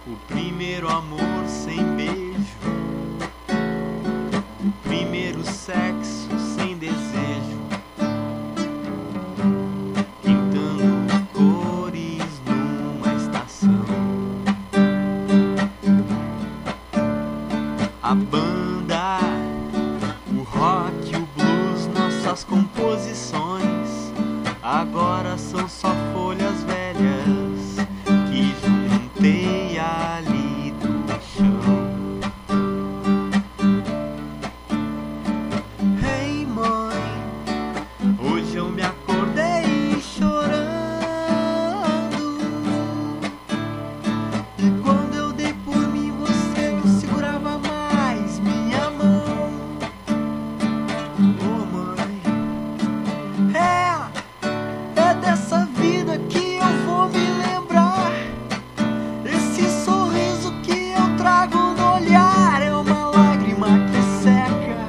O primeiro amor sem beijo, o primeiro sexo sem desejo, pintando cores numa estação. A banda, o rock, o blues, nossas composições agora são só folhas velhas que juntei ali do chão. Ei, mãe, hoje eu me acordei chorando, e quando eu dei por mim você não segurava mais minha mão. Oh, mãe, é dessa vida que eu vou me lembrar. Esse sorriso que eu trago no olhar é uma lágrima que seca.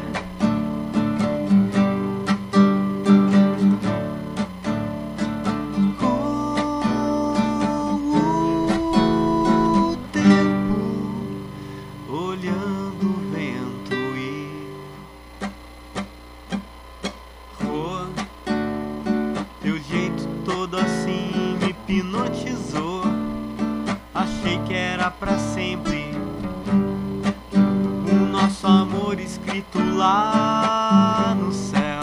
Com o tempo, olhando o vento ir. Teu jeito todo assim me hipnotizou. Achei que era pra sempre o nosso amor escrito lá no céu.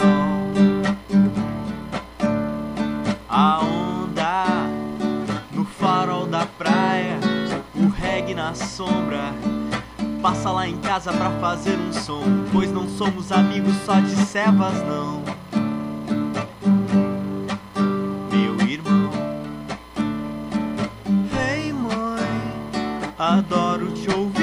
A onda no farol da praia, o reggae na sombra. Passa lá em casa pra fazer um som, pois não somos amigos só de cevas, não. Adoro te ouvir.